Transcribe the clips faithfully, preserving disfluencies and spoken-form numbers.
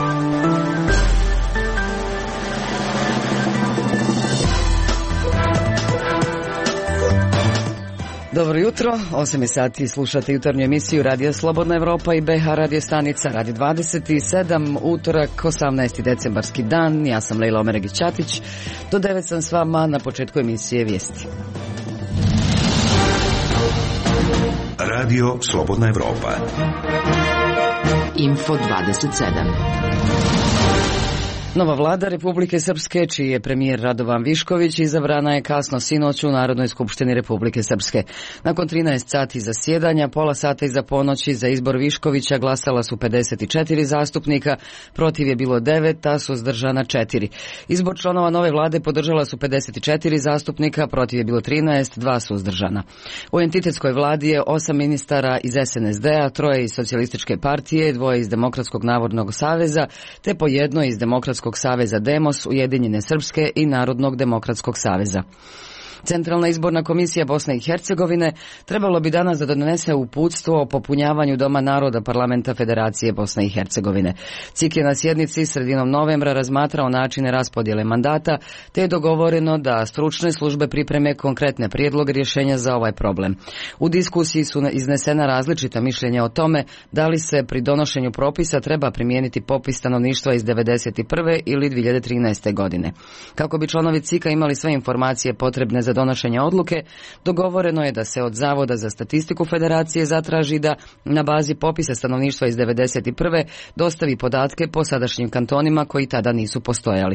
Dobro jutro, osam je sati, slušate jutarnju emisiju Radio Slobodna Evropa i B H radio stanica, radi dvadeset sedam, utorak, osamnaesti decembarski dan. Ja sam Lejla Omeregić-Ćatić, do devet sam s vama, na početku emisije vijesti. Radio Slobodna Evropa. Info dvadeset sedam. Nova vlada Republike Srpske, čiji je premijer Radovan Višković, izabrana je kasno sinoć u Narodnoj skupštini Republike Srpske. Nakon trinaest sati zasjedanja, pola sata iza ponoći, za izbor Viškovića glasala su pedeset četiri zastupnika, protiv je bilo devet, a suzdržana četiri. Izbor članova nove vlade podržala su pedeset četiri zastupnika, protiv je bilo trinaest, dva suzdržana. U entitetskoj vladi je osam ministara iz S N S D-a, troje iz Socijalističke partije, dvoje iz Demokratskog navodnog saveza, te po jedno iz Demokratskog saveza Demos, Ujedinjene Srpske i Narodnog demokratskog saveza. Centralna izborna komisija Bosne i Hercegovine trebalo bi danas da donese uputstvo o popunjavanju Doma naroda Parlamenta Federacije Bosne i Hercegovine. C I K je na sjednici sredinom novembra razmatrao načine raspodjele mandata, te je dogovoreno da stručne službe pripreme konkretne prijedloge rješenja za ovaj problem. U diskusiji su iznesena različita mišljenja o tome da li se pri donošenju propisa treba primijeniti popis stanovništva iz devedeset prve ili dvije hiljade trinaeste. godine. Kako bi članovi C I K-a imali sve informacije potrebne za donošenje odluke, dogovoreno je da se od Zavoda za statistiku Federacije zatraži da na bazi popisa stanovništva iz devedeset prve dostavi podatke po sadašnjim kantonima koji tada nisu postojali.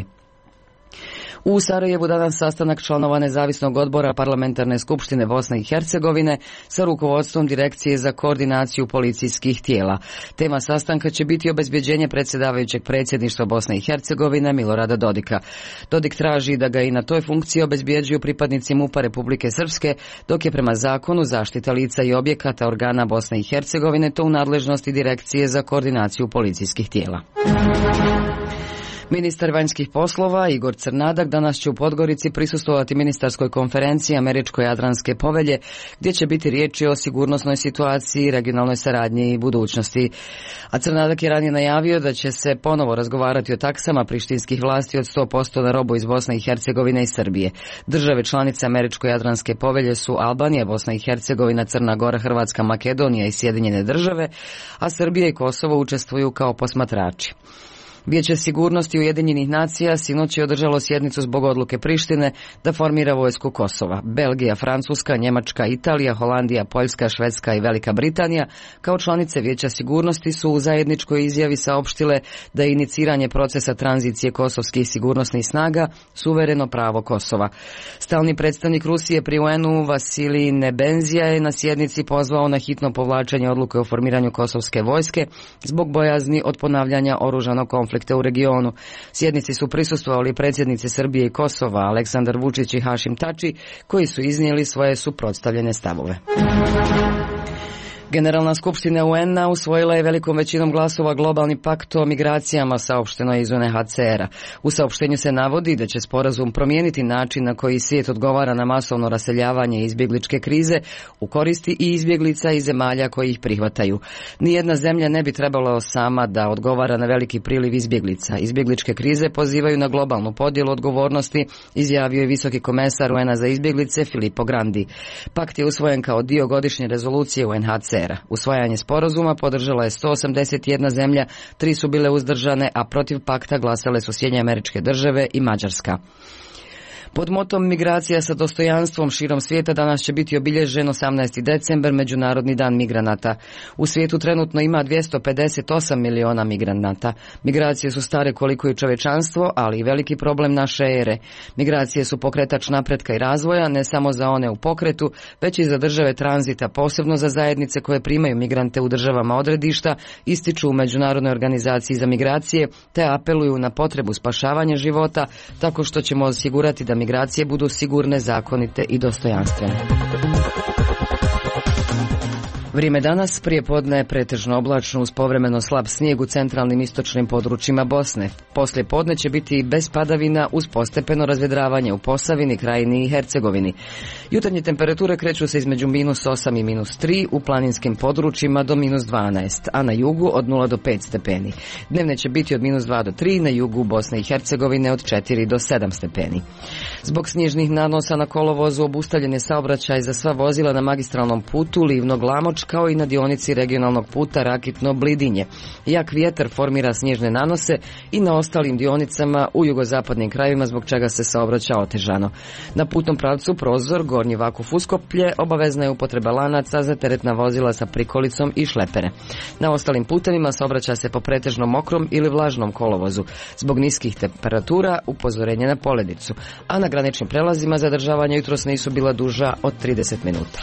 U Sarajevu danas sastanak članova Nezavisnog odbora Parlamentarne skupštine Bosne i Hercegovine sa rukovodstvom Direkcije za koordinaciju policijskih tijela. Tema sastanka će biti obezbjeđenje predsjedavajućeg predsjedništva Bosne i Hercegovine Milorada Dodika. Dodik traži da ga i na toj funkciji obezbjeđuju pripadnici MUP-a Republike Srpske, dok je prema zakonu zaštita lica i objekata organa Bosne i Hercegovine to u nadležnosti Direkcije za koordinaciju policijskih tijela. Ministar vanjskih poslova Igor Crnadak danas će u Podgorici prisustvovati ministarskoj konferenciji Američko-Jadranske povelje, gdje će biti riječi o sigurnosnoj situaciji, regionalnoj saradnji i budućnosti. A Crnadak je ranije najavio da će se ponovo razgovarati o taksama prištinskih vlasti od sto posto na robu iz Bosne i Hercegovine i Srbije. Države članice Američko-Jadranske povelje su Albanija, Bosna i Hercegovina, Crna Gora, Hrvatska, Makedonija i Sjedinjene države, a Srbija i Kosovo učestvuju kao posmatrači. Vijeće sigurnosti Ujedinjenih nacija sinoć je održalo sjednicu zbog odluke Prištine da formira vojsku Kosova. Belgija, Francuska, Njemačka, Italija, Holandija, Poljska, Švedska i Velika Britanija kao članice Vijeća sigurnosti su u zajedničkoj izjavi saopštile da je iniciranje procesa tranzicije kosovskih sigurnosnih snaga suvereno pravo Kosova. Stalni predstavnik Rusije pri U N-u Vasilij Nebenzija je na sjednici pozvao na hitno povlačenje odluke o formiranju kosovske vojske zbog bojazni od ponavljanja oružanog konflikta u regionu. Sjednici su prisustvovali predsjednici Srbije i Kosova Aleksandar Vučić i Hašim Tači, koji su iznijeli svoje suprotstavljene stavove. Generalna skupština U N-a usvojila je velikom većinom glasova globalni pakt o migracijama, saopšteno je iz U N H C R-a. U saopštenju se navodi da će sporazum promijeniti način na koji svijet odgovara na masovno raseljavanje i izbjegličke krize u koristi i izbjeglica i zemalja koji ih prihvataju. Nijedna zemlja ne bi trebala sama da odgovara na veliki priliv izbjeglica. Izbjegličke krize pozivaju na globalnu podjelu odgovornosti, izjavio je visoki komesar U N-a za izbjeglice Filippo Grandi. Pakt je usvojen kao dio godišnje rezolucije U N H C R-a. Usvajanje sporazuma podržala je sto osamdeset jedna zemlja, tri su bile uzdržane, a protiv pakta glasale su Sjedinjene Američke Države i Mađarska. Pod motom migracija sa dostojanstvom širom svijeta danas će biti obilježen osamnaesti decembar, Međunarodni dan migranata. U svijetu trenutno ima dvjesto pedeset osam miliona migranata. Migracije su stare koliko i čovječanstvo, ali i veliki problem naše ere. Migracije su pokretač napretka i razvoja, ne samo za one u pokretu, već i za države tranzita, posebno za zajednice koje primaju migrante u državama odredišta, ističu u Međunarodnoj organizaciji za migracije, te apeluju na potrebu spašavanja života, tako što ćemo osigurati da migracije budu sigurne, zakonite i dostojanstvene. Vrijeme danas prije podne je pretežno oblačno uz povremeno slab snijeg u centralnim istočnim područjima Bosne. Poslije podne će biti bez padavina uz postepeno razvedravanje u Posavini, Krajini i Hercegovini. Jutarnje temperature kreću se između minus osam i minus tri, u planinskim područjima do minus dvanaest, a na jugu od nula do pet stepeni. Dnevne će biti od minus dva do tri, na jugu Bosne i Hercegovine od četiri do sedam stepeni. Zbog snježnih nanosa na kolovozu obustavljen je saobraćaj za sva vozila na magistralnom putu Livno-Glamoč, kao i na dionici regionalnog puta Rakitno-Blidinje. Jak vjetar formira snježne nanose i na ostalim dionicama u jugozapadnim krajevima, zbog čega se saobraća otežano. Na putnom pravcu Prozor, Gornji Vakuf Uskoplje obavezna je upotreba lanaca za teretna vozila sa prikolicom i šlepere. Na ostalim putevima saobraća se po pretežno mokrom ili vlažnom kolovozu. Zbog niskih temperatura upozorenje na poledicu, a na graničnim prelazima zadržavanja jutros nisu bila duža od trideset minuta.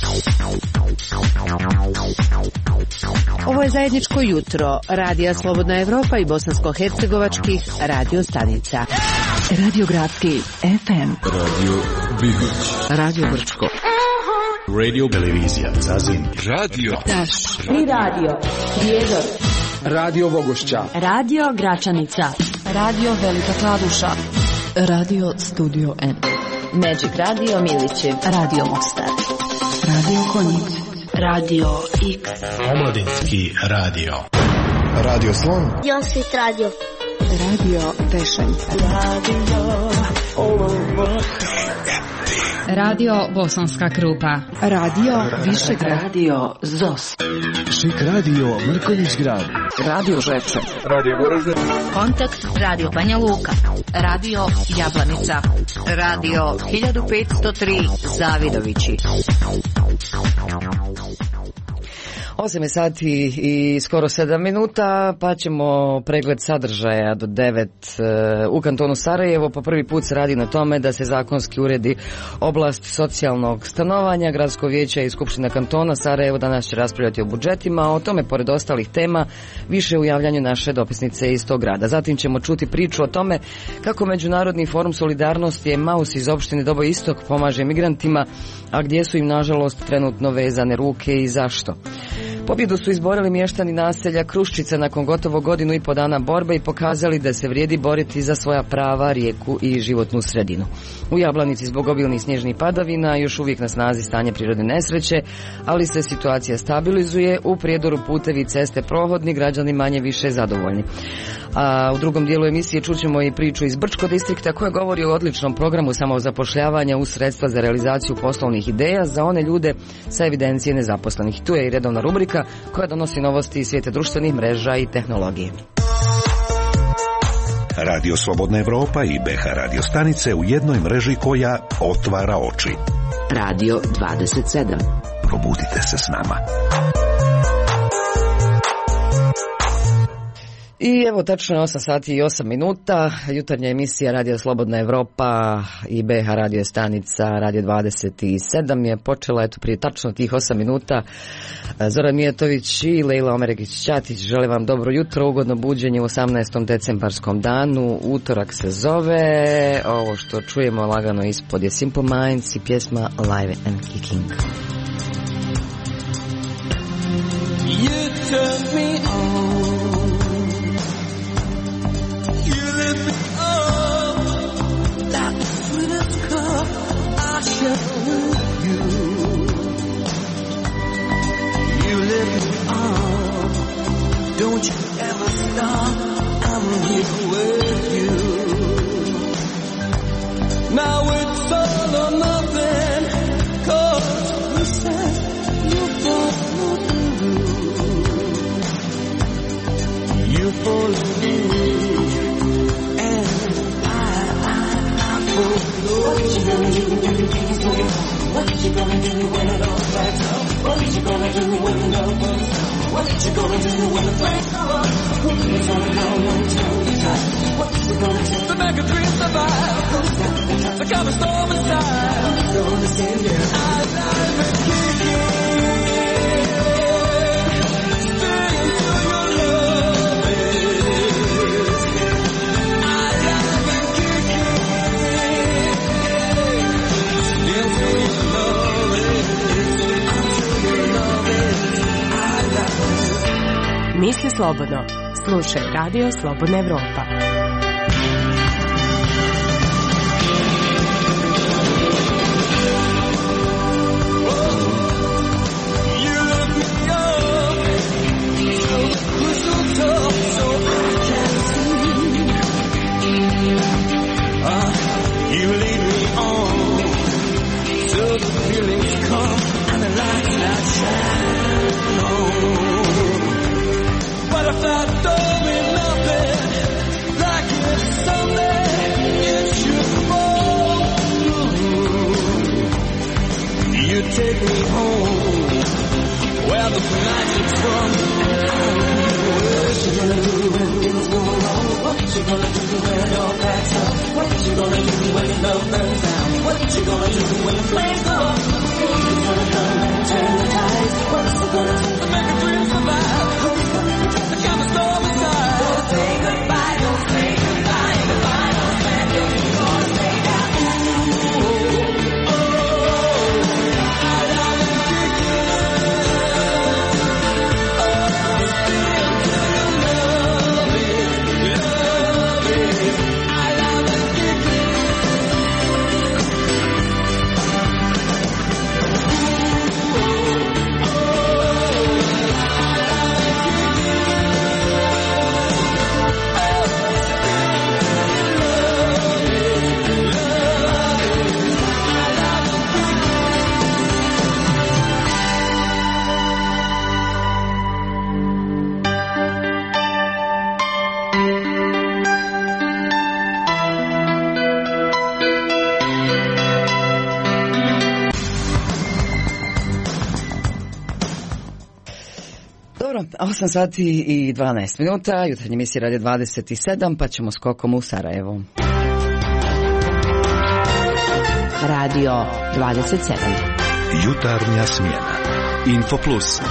Ovo je zajedničko jutro Radija Slobodna Evropa i bosansko-hercegovačkih radio stanica. Radio Gradski F M, Radio Bigoć, Radio Brčko, Radio Televizija Zazin, Radio Daš i Radio Prijedor, Radio Vogošća, Radio Gračanica, Radio Velika Kladuša, Radio Studio N, Magic Radio Milići, Radio Mostar, Radio Konjic, Radio X, Omladinski radio, Radio Slon, Josit Radio, Radio Pešanj, Radio Radio Bosanska Krupa, Radio Višegrad, Radio Zos, Šik Radio Mrkonjić Grad, Radio Žepče, Radio Goražde, Kontakt Radio Banja Luka, Radio Jablanica, Radio hiljadu petsto tri Zavidovići. osam je sati i skoro sedam minuta, pa ćemo pregled sadržaja do devet. U kantonu Sarajevo po prvi put se radi na tome da se zakonski uredi oblast socijalnog stanovanja. Gradsko vijeće i Skupština kantona Sarajevo danas će raspravljati o budžetima, a o tome pored ostalih tema više u javljanju naše dopisnice iz tog grada. Zatim ćemo čuti priču o tome kako Međunarodni forum solidarnosti Emaus iz opštine Doboj Istok pomaže migrantima, a gdje su im nažalost trenutno vezane ruke i zašto. Pobjedu su izborili mještani naselja Kruščica nakon gotovo godinu i po dana borbe i pokazali da se vrijedi boriti za svoja prava, rijeku i životnu sredinu. U Jablanici zbog obilnih snježnih padavina još uvijek na snazi stanje prirodne nesreće, ali se situacija stabilizuje. U Prijedoru putevi i ceste prohodni, građani manje više zadovoljni. A u drugom dijelu emisije čućemo i priču iz Brčko distrikta koja govori o odličnom programu samozapošljavanja uz sredstva za realizaciju poslovnih ideja za one ljude sa evidencije nezaposlenih. Tu je i redovna rubrika koja donosi novosti iz svijeta društvenih mreža i tehnologije. Radio Slobodna Evropa i B H radio stanice u jednoj mreži koja otvara oči. Radio dvadeset sedam. Probudite se s nama. I evo tačno je osam sati i osam minuta, jutarnja emisija Radio Slobodna Evropa i B H radio stanica Radio dvadeset sedam je počela eto prije tačno tih osam minuta. Zoran Mijatović i Lejla Omeregić-Ćatić žele vam dobro jutro, ugodno buđenje u osamnaestom decembarskom danu, utorak se zove, ovo što čujemo lagano ispod je Simple Minds i pjesma Live and Kicking. You turn me on. Don't you ever stop, I'm here with you. Now it's all or nothing, 'cause you said you got nothing to lose. You follow me, and I, I, I follow you. What you gonna do when you can't do it? What you gonna do when it all backs up? What you gonna do when it all backs up? What you gonna do when the flames go up? What you gonna do when the time is right? What you gonna do to make a dream survive? So come a storm inside. I'm gonna stand here. I live and kick it. Stay until your love is. I live and kick it. Stay until your love is. Until your love is. Misli slobodno. Slušaj Radio Slobodna Evropa. Take me home, where the magic's from. What you gonna do when things go wrong? What you gonna do when it all backs up? What you gonna do when your love burns down? What you gonna do when the flames go up? Who's gonna come and turn the tides? What's it gonna do to make a dream survive? Who's gonna protect the kind of storm inside? Don't say goodbye, don't say goodbye, goodbye, don't say goodbye. You're gonna say that. osam sati i dvanaest minuta, jutarnji emisija Radio dvadeset sedam, pa ćemo skokom u Sarajevo. Radio dvadeset sedam. Jutarnja smjena. Info Plus.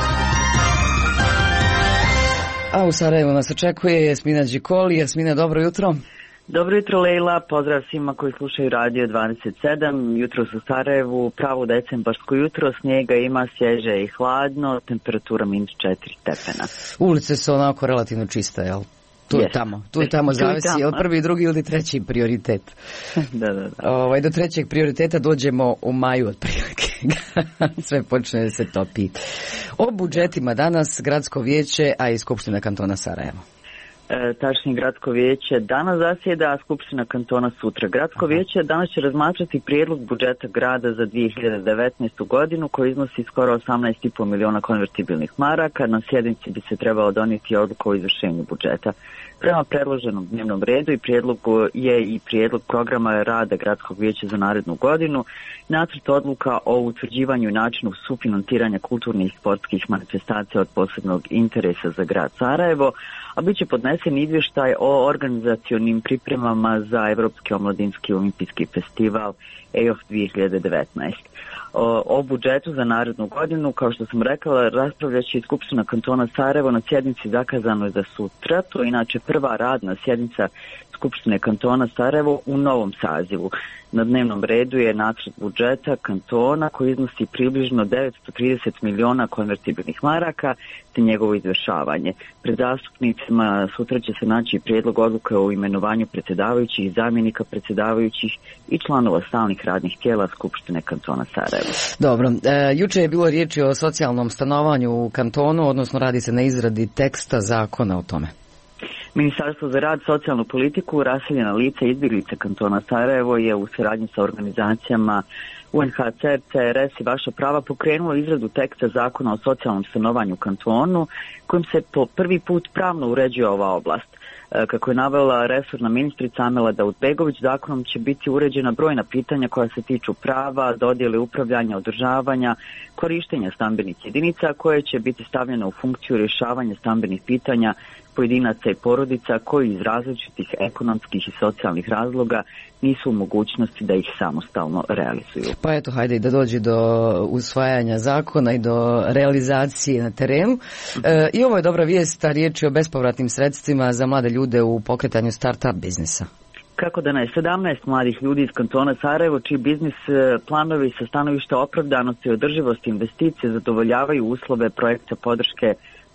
A u Sarajevu nas očekuje Jasmina Đikoli. Jasmina, dobro jutro. Dobro jutro, Lejla, pozdrav svima koji slušaju Radio dvadeset sedam, jutro u Sarajevu, pravo decembarsko jutro, snijega ima, svježe i hladno, temperatura minus četiri stepena. Ulice su onako relativno čiste, jel? Tu yes. je tamo, tu je tamo, zavisi, jel prvi, drugi ili treći prioritet? da, da, da. Ovaj, do trećeg prioriteta dođemo u maju otprilike, sve počne da se topi. O budžetima danas Gradsko vijeće, a i Skupština kantona Sarajevo. E, tačnije, Gradsko vijeće danas zasjeda, a Skupština kantona sutra. Gradsko Aha. vijeće danas će razmatrati prijedlog budžeta grada za dvije hiljade devetnaestu. godinu koji iznosi skoro osamnaest i po miliona konvertibilnih maraka. Na sjednici bi se trebalo donijeti odluka o izvršenju budžeta. Prema predloženom dnevnom redu i prijedlogu je i prijedlog programa rada Gradskog vijeća za narednu godinu, nacrt odluka o utvrđivanju i načinu sufinanciranja kulturnih i sportskih manifestacija od posebnog interesa za grad Sarajevo, a bit će podnesen izvještaj o organizacionim pripremama za Evropski omladinski olimpijski festival E O F dvije hiljade devetnaest. O, o budžetu za narednu godinu, kao što sam rekla, raspravljaće i Skupština kantona Sarajevo na sjednici zakazanoj za sutra. To je inače prva radna sjednica Skupštine kantona Sarajevo u novom sazivu. Na dnevnom redu je nacrt budžeta kantona koji iznosi približno devetsto trideset miliona konvertibilnih maraka te njegovo izvršavanje. Pred zastupnicima sutra će se naći prijedlog odluke o imenovanju predsjedavajućih, zamjenika predsjedavajućih i članova stalnih radnih tijela Skupštine kantona Sarajevo. Dobro, e, juče je bilo riječi o socijalnom stanovanju u kantonu, odnosno radi se na izradi teksta zakona o tome. Ministarstvo za rad, socijalnu politiku, raseljena lica i izbjeglice kantona Sarajevo je u suradnji sa organizacijama U N H C R, C R S i Vaša prava pokrenulo izradu teksta zakona o socijalnom stanovanju u kantonu, kojim se po prvi put pravno uređuje ova oblast. Kako je navela resorna ministrica Amela Davutbegović, zakonom će biti uređena brojna pitanja koja se tiču prava, dodjele, upravljanja, održavanja, korištenja stambenih jedinica koje će biti stavljene u funkciju rješavanja stambenih pitanja pojedinaca i porodica koji iz različitih ekonomskih i socijalnih razloga nisu u mogućnosti da ih samostalno realizuju. Pa eto, hajde i da dođe do usvajanja zakona i do realizacije na terenu. E, I ovo je dobra vijest, a riječ je o bespovratnim sredstvima za mlade ljude u pokretanju start-up biznisa. Kako da ne, sedamnaest mladih ljudi iz kantona Sarajevo, čiji biznis planovi sa stanovišta opravdanosti i održivosti investicije zadovoljavaju uslove projekta podrške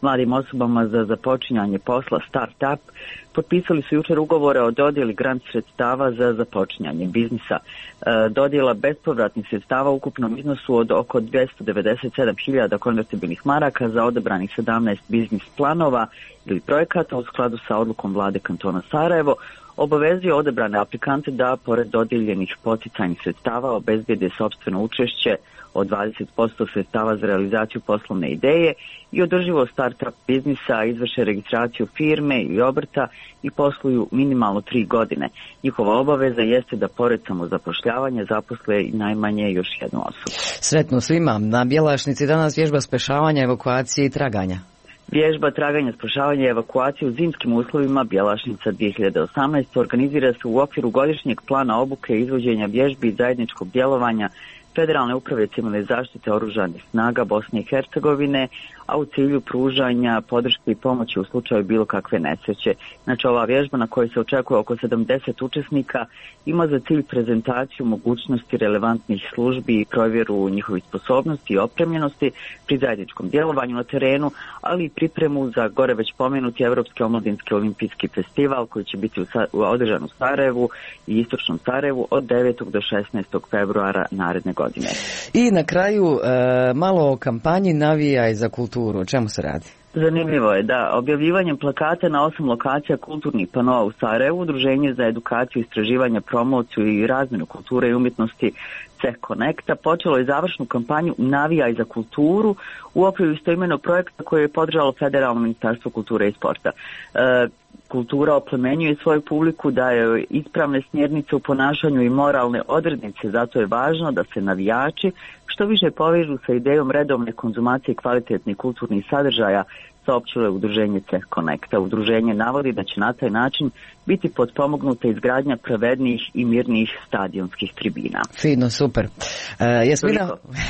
mladim osobama za započinjanje posla Startup potpisali su jučer ugovore o dodjeli grant sredstava za započinjanje biznisa. Dodjela bespovratnih sredstava u ukupnom iznosu od oko dvjesto devedeset sedam hiljada konvertibilnih maraka za odabranih sedamnaest biznis planova ili projekata u skladu sa odlukom vlade kantona Sarajevo obavezuje odabrane aplikante da pored dodijeljenih poticajnih sredstava obezbijede sopstveno učešće od dvadeset posto sredstava za realizaciju poslovne ideje i održivo startup biznisa, izvrše registraciju firme ili obrta i posluju minimalno tri godine. Njihova obaveza jeste da pored samozapošljavanja zaposle i najmanje još jednu osobu. Sretno svima. Na Bjelašnici danas vježba spašavanja, evakuacije i traganja. Vježba traganja, spašavanja i evakuacije u zimskim uslovima Bjelašnica dvije hiljade osamnaeste organizira se u okviru godišnjeg plana obuke i izvođenja vježbi i zajedničkog djelovanja Federalne uprave civilne zaštite oružanih snaga Bosne i Hercegovine, a u cilju pružanja podrške i pomoći u slučaju bilo kakve nesreće. Znači, ova vježba na kojoj se očekuje oko sedamdeset učesnika ima za cilj prezentaciju mogućnosti relevantnih službi i provjeru njihovih sposobnosti i opremljenosti pri zajedničkom djelovanju na terenu, ali i pripremu za gore već pomenuti Europski omladinski olimpijski festival koji će biti održan u Sarajevu i istočnom Sarajevu od devetog do šesnaestog februara naredne godine. I na kraju e, malo o kampanji Navijaj za kulturu. O čemu se radi? Zanimljivo je da objavljivanjem plakata na osam lokacija kulturnih panoa u Sarajevu Udruženje za edukaciju, istraživanja, promociju i razmjenu kulture i umjetnosti Ceh Connecta počelo je završnu kampanju Navijaj za kulturu u okviru istoimenog projekta koje je podržalo Federalno ministarstvo kulture i sporta. E, kultura oplemenjuje svoju publiku, daje ispravne smjernice u ponašanju i moralne odrednice, zato je važno da se navijači što više povežu sa idejom redovne konzumacije kvalitetnih kulturnih sadržaja, saopćilo je Udruženje Ceh Connecta. Udruženje navodi da će na taj način biti potpomognuta izgradnja pravednijih i mirnijih stadionskih tribina. Fino, super. Uh, Jasmina,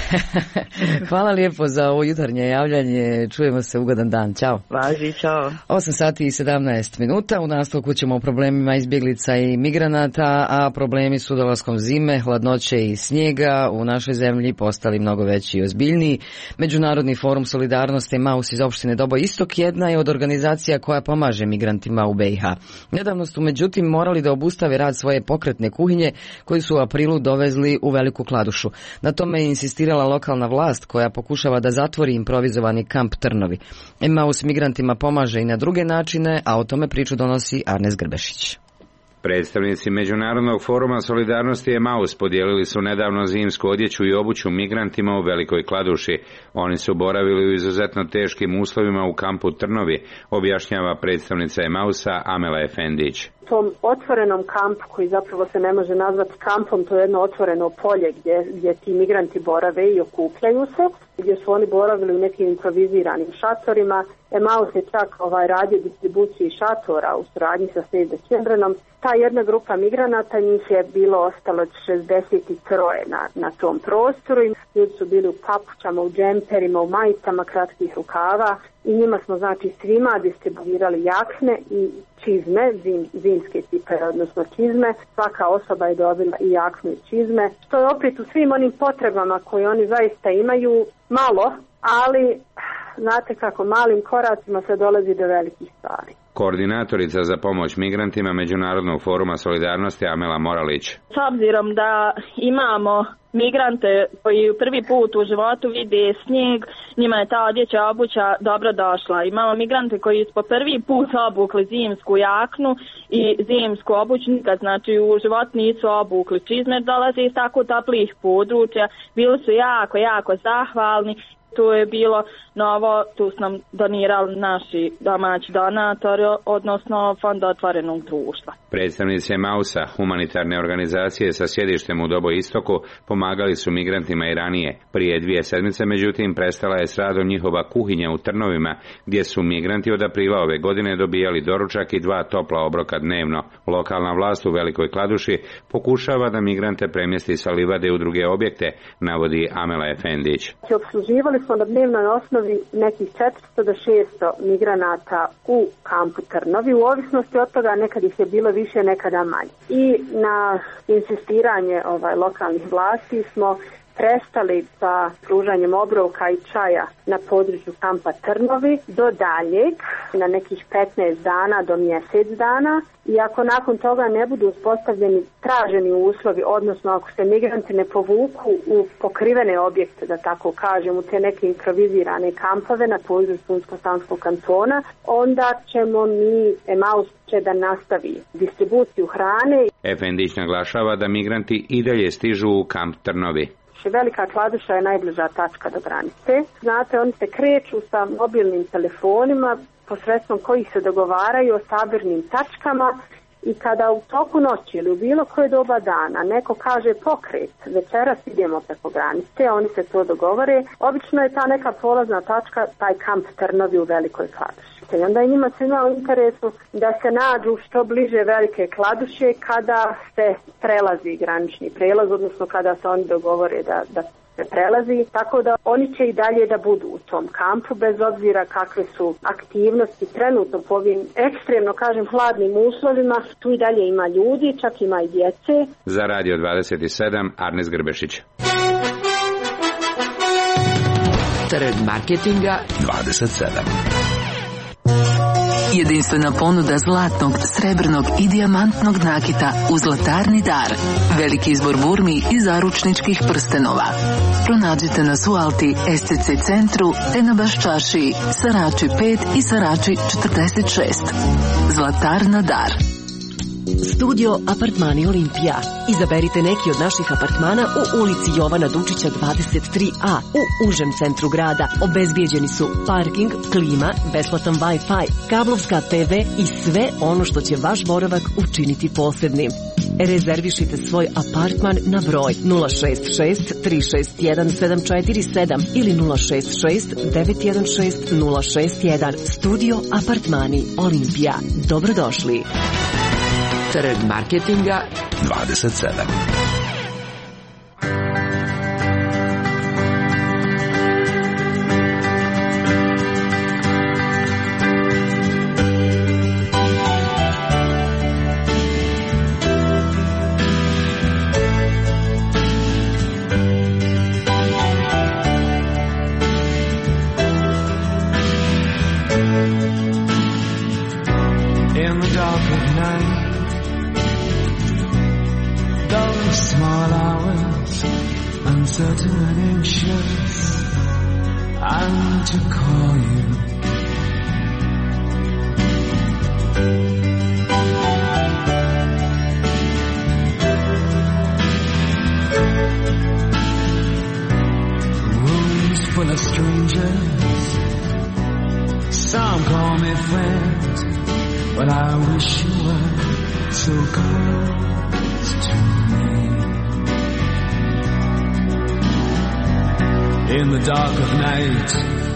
hvala lijepo za ovo jutarnje javljanje. Čujemo se, ugodan dan. Ćao. Važi, čao. osam sati i sedamnaest minuta. U nastavku ćemo o problemima izbjeglica i migranata, a problemi su dolaskom zime, hladnoće i snijega u našoj zemlji postali mnogo veći i ozbiljniji. Međunarodni forum solidarnosti Maus iz opštine Dobo Istok jedna je od organizacija koja pomaže migrantima u B i H. Nedavno su međutim morali da obustave rad svoje pokretne kuhinje koji su u aprilu dovezli u Veliku Kladušu. Na tome je insistirala lokalna vlast koja pokušava da zatvori improvizovani kamp Trnovi. Maus migrantima pomaže i na druge načine, a o tome priču donosi Arnes Grbešić. Predstavnici Međunarodnog foruma solidarnosti Emaus podijelili su nedavno zimsku odjeću i obuću migrantima u Velikoj Kladuši. Oni su boravili u izuzetno teškim uslovima u kampu Trnovi, objašnjava predstavnica Emausa Amela Efendić. U tom otvorenom kampu, koji zapravo se ne može nazvati kampom, to je jedno otvoreno polje gdje, gdje ti migranti borave i okupljaju se, gdje su oni boravili u nekim improviziranim šatorima. Emaus je čak ovaj, radio distribuciju šatora u suradnji sa Save the Childrenom. Ta jedna grupa migranata, njih je bilo ostalo šezdeset tri na, na tom prostoru. Ljudi su bili u papučama, u džemperima, u majicama kratkih rukava i njima smo znači svima distribuirali jakne i čizme, zim, zimske cipele, odnosno čizme. Svaka osoba je dobila i jaknu i čizme. To je opet u svim onim potrebama koje oni zaista imaju malo, ali znate kako malim koracima se dolazi do velikih stvari. Koordinatorica za pomoć migrantima Međunarodnog foruma solidarnosti Amela Moralić. S obzirom da imamo migrante koji prvi put u životu vide snijeg, njima je ta odjeća obuća dobro došla. Imamo migrante koji su po prvi put obukli zimsku jaknu i zimsku obuću, nikad znači u životu nisu obukli čizme, dolaze iz tako toplih područja, bili su jako, jako zahvalni. Tu je bilo novo, tu su nam donirali naši domaći donatori, odnosno Fond otvorenog društva. Predstavnici Emausa, humanitarne organizacije sa sjedištem u Dobo Istoku, pomagali su migrantima i ranije. Prije dvije sedmice, međutim, prestala je s radom njihova kuhinja u Trnovima, gdje su migranti od aprila ove godine dobijali doručak i dva topla obroka dnevno. Lokalna vlast u Velikoj Kladuši pokušava da migrante premjesti sa livade u druge objekte, navodi Amela Efendić. Obsluživali smo na dnevnoj osnovi nekih četiristo do šesto migranata u kampu Trnovi. U ovisnosti od toga nekad ih je bilo više, nekada manje. I na insistiranje ovaj, lokalnih vlasti smo prestali sa pružanjem obroka i čaja na području kampa Trnovi do daljeg, na nekih petnaest dana do mjesec dana, i ako nakon toga ne budu uspostavljeni traženi uslovi, odnosno ako se migranti ne povuku u pokrivene objekte, da tako kažem, u te neke improvizirane kampove na području Unsko-Sanskog kantona, onda ćemo mi, Emaus će da nastavi distribuciju hrane. Efendić naglašava da migranti i dalje stižu u kamp Trnovi. Velika Kladuša je najbliža tačka do granice. Znate, oni se kreću sa mobilnim telefonima posredstvom kojih se dogovaraju o sabirnim tačkama, i kada u toku noći ili u bilo koje doba dana neko kaže pokret, večeras idemo preko granice, oni se to dogovore, obično je ta neka polazna tačka taj kamp Trnovi u Velikoj Kladuši. I onda je njima svima u interesu da se nađu što bliže Velike Kladuše kada se prelazi granični prelaz, odnosno kada se oni dogovore da, da se prelazi, tako da oni će i dalje da budu u tom kampu bez obzira kakve su aktivnosti trenutno po ovim ekstremno, kažem, hladnim uslovima. Tu i dalje ima ljudi, čak ima i djece. Za Radio dvadeset sedam, Arnes Grbešić. Trg marketinga dvadeset sedam. Jedinstvena ponuda zlatnog, srebrnog i dijamantnog nakita u Zlatarni dar. Veliki izbor burmi i zaručničkih prstenova. Pronađite nas u Alti, S C C centru, te na Baščašiji, Sarači pet i Sarači četrdeset šest. Zlatarna dar. Studio Apartmani Olimpija. Izaberite neki od naših apartmana u ulici Jovana Dučića dvadeset tri A u užem centru grada. Obezbijeđeni su parking, klima, besplatan Wi-Fi, kablovska T V i sve ono što će vaš boravak učiniti posebnim. Rezervišite svoj apartman na broj nula šest šest tri šest jedan sedam četiri sedam ili nula šest šest devet jedan šest nula šest jedan. Studio Apartmani Olimpija. Dobrodošli. Trg marketinga dvadeset sedam. Uncertain and anxious, I need to call you. Rooms full of strangers, some call me friend, but I wish you were so close to me. In the dark of night,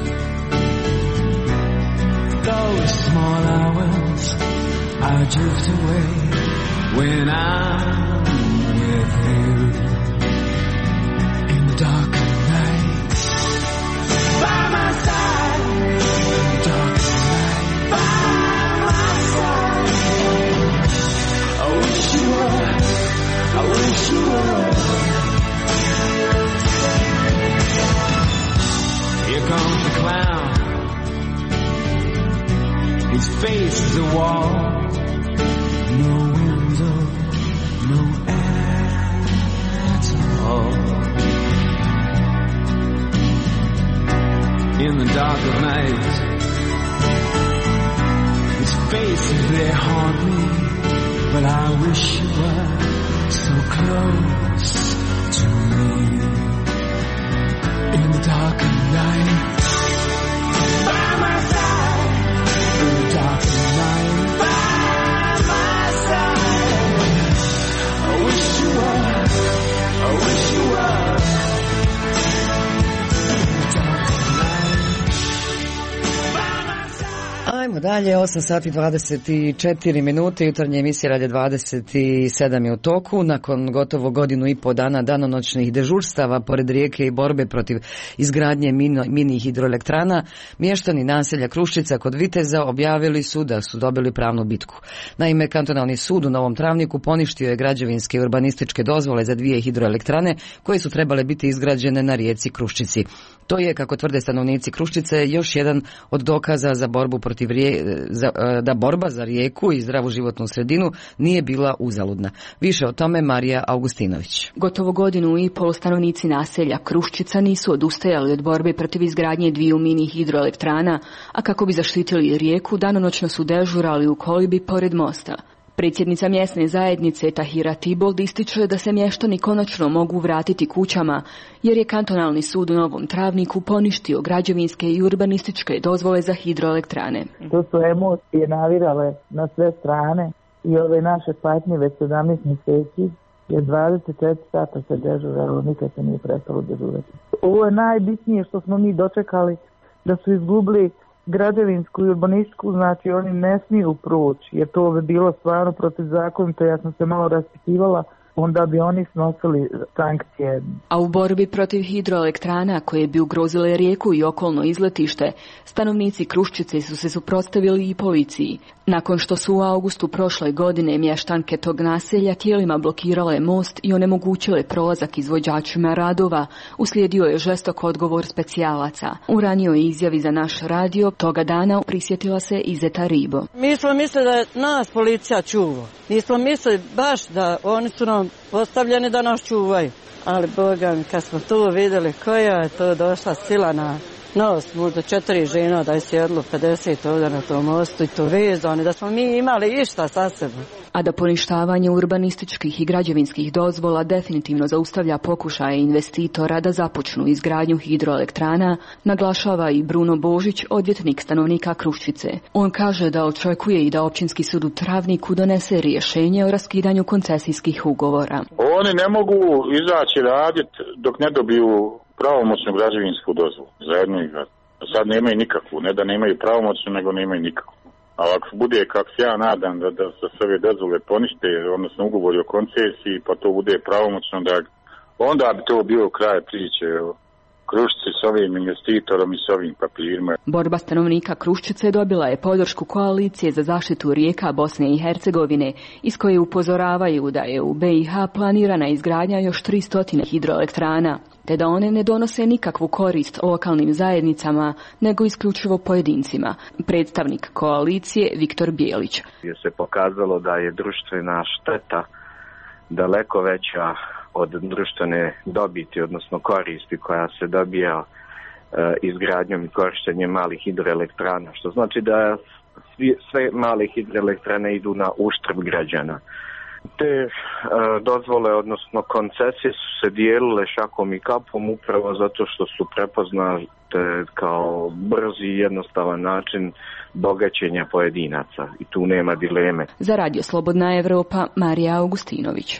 those small hours, I drift away when I'm with you. In the dark of night, by my side. In the dark of night, by my side. I wish you were, I wish you were. Here comes the clown. His face is a wall. No window, no air at all. In the dark of night, his faces, they haunt me. But I wish you were so close to me. In the dark of night, by my side. In the dark of night, by my side. I wish you were, I wish you were. In the dark of night, by my side. Ajmo dalje, osam sati dvadeset četiri minute, jutarnje emisije Radija dvadeset sedam je u toku. Nakon gotovo godinu i po dana danonoćnih dežurstava pored rijeke i borbe protiv izgradnje mino, mini hidroelektrana, mještani naselja Kruščica kod Viteza objavili su da su dobili pravnu bitku. Naime, kantonalni sud u Novom Travniku poništio je građevinske i urbanističke dozvole za dvije hidroelektrane koje su trebale biti izgrađene na rijeci Kruščici. To je, kako tvrde stanovnici Kruščice, još jedan od dokaza za borbu protiv rije, za, da borba za rijeku i zdravu životnu sredinu nije bila uzaludna. Više o tome Marija Augustinović. Gotovo godinu i pol stanovnici naselja Kruščica nisu odustajali od borbe protiv izgradnje dviju mini hidroelektrana, a kako bi zaštitili rijeku, danonoćno su dežurali u kolibi pored mosta. Predsjednica mjesne zajednice Tahira Tibold ističe da se mještani konačno mogu vratiti kućama, jer je kantonalni sud u Novom Travniku poništio građevinske i urbanističke dozvole za hidroelektrane. To su emocije navirale na sve strane i ove naše patnje već sedamnaest mjeseci, jer dvadeset četiri sata se dežuralo, nikad se nije prestalo dežurati. Ovo je najbitnije što smo mi dočekali, da su izgubili građevinsku i urbanističku, znači oni ne smiju proći, jer to bi bilo stvarno protivzakonito. Ja sam se malo raspitivala, onda bi oni snosili sankcije. A u borbi protiv hidroelektrana koje bi ugrozile rijeku i okolno izletište, stanovnici Kruščice su se suprotstavili i policiji. Nakon što su u augustu prošle godine mještanke tog naselja tijelima blokirale most i onemogućile prolazak izvođačima radova, uslijedio je žestok odgovor specijalaca. U ranijoj izjavi za naš radio toga dana prisjetila se i Zeta Ribo. Mi smo mislili da je nas policija čuva. Mi smo mislili baš da oni su nam postavljeni da nas čuvaju. Ali Boga mi, kad smo tu vidjeli koja je to došla sila na nos, možda četiri žena da je sjedlo pedeset ovdje na tom mostu i to vezani, da smo mi imali išta sa sebom. A da poništavanje urbanističkih i građevinskih dozvola definitivno zaustavlja pokušaje investitora da započnu izgradnju hidroelektrana, naglašava i Bruno Božić, odvjetnik stanovnika Kruščice. On kaže da očekuje i da općinski sud u Travniku donese rješenje o raskidanju koncesijskih ugovora. Oni ne mogu izaći raditi dok ne dobiju pravomoćnu građevinsku dozvolu za jednu igradu. Sad nemaju nikakvu, ne da nemaju pravomoćnu, nego nemaju nikakvu. A ako bude, kako se ja nadam, da, da se sve dozvole ponište, odnosno ugovori o koncesiji, pa to bude pravomoćno, da onda bi to bio kraj priče o Kruščici s ovim investitorom i s ovim papirima. Borba stanovnika Kruščice dobila je podršku koalicije za zaštitu rijeka Bosne i Hercegovine, iz koje upozoravaju da je u B i H planirana izgradnja još tristo hidroelektrana, te da one ne donose nikakvu korist lokalnim zajednicama, nego isključivo pojedincima. Predstavnik koalicije Viktor Bijelić. Je se pokazalo da je društvena šteta daleko veća od društvene dobiti, odnosno koristi koja se dobija e, izgradnjom i korištenjem malih hidroelektrana, što znači da svi, sve male hidroelektrane idu na uštrb građana. Te e, dozvole, odnosno koncesije su se dijelile šakom i kapom upravo zato što su prepoznate kao brzi i jednostavan način bogaćenja pojedinaca i tu nema dileme. Za Radio Slobodna Evropa, Marija Augustinović.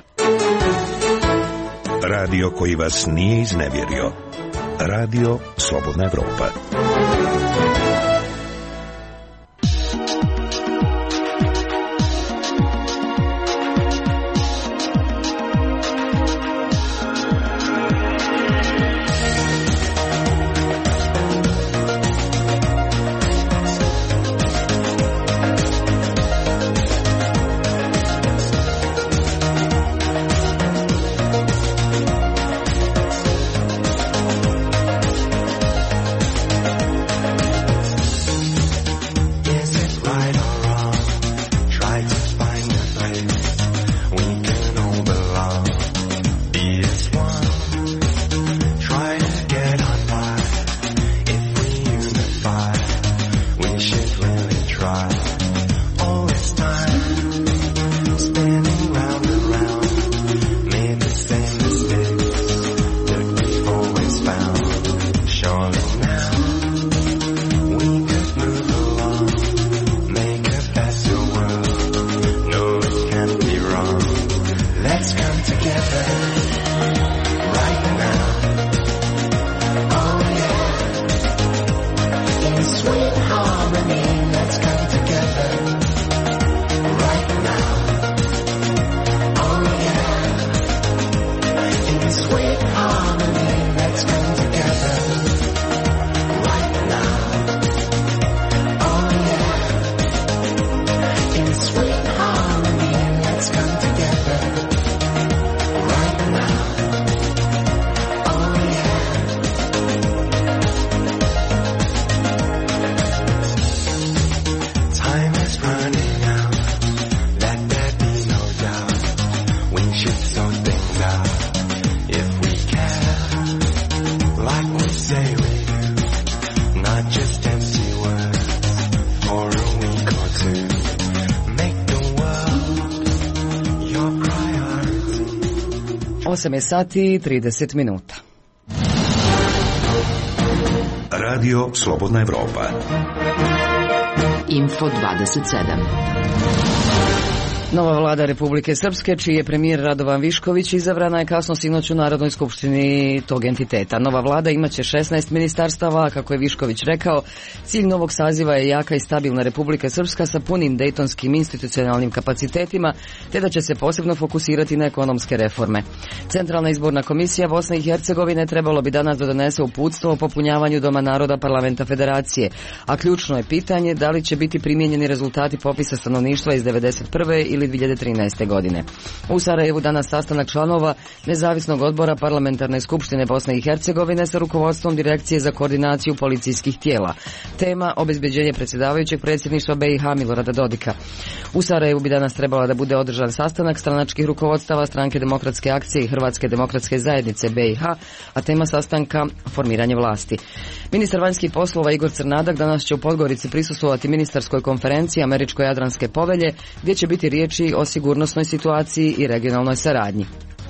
Radio koji vas nije iznevjerio. Radio Slobodna Evropa. Sweet harmony, let's come osam je sati i trideset minuta. Radio Slobodna Evropa. Info dvadeset sedam. Nova vlada Republike Srpske, čiji je premijer Radovan Višković, izabrana je kasno sinoć u Narodnoj skupštini tog entiteta. Nova vlada imaće šesnaest ministarstava, a kako je Višković rekao, cilj novog saziva je jaka i stabilna Republika Srpska sa punim dejtonskim institucionalnim kapacitetima, te da će se posebno fokusirati na ekonomske reforme. Centralna izborna komisija Bosne i Hercegovine trebalo bi danas da donese uputstvo o popunjavanju Doma naroda Parlamenta Federacije, a ključno je pitanje da li će biti primijenjeni rezultati popisa stanovništva iz devedeset prve ili dvije hiljade trinaeste. godine. U Sarajevu danas sastanak članova Nezavisnog odbora Parlamentarne skupštine Bosne i Hercegovine sa rukovodstvom Direkcije za koordinaciju policijskih tijela. Tema obezbeđenje predsjedavajućeg predsjedništva B i H Milorada Dodika. U Sarajevu bi danas trebala da bude održan sastanak stranačkih rukovodstava Stranke demokratske akcije i Hrvatske demokratske zajednice B i H, a tema sastanka formiranje vlasti. Ministar vanjskih poslova Igor Crnadak danas će u Podgorici prisustvovati ministarskoj konferenciji Američko-Jadranske povelje, gdje će biti riječi o sigurnosnoj situaciji i regionalnoj saradnji.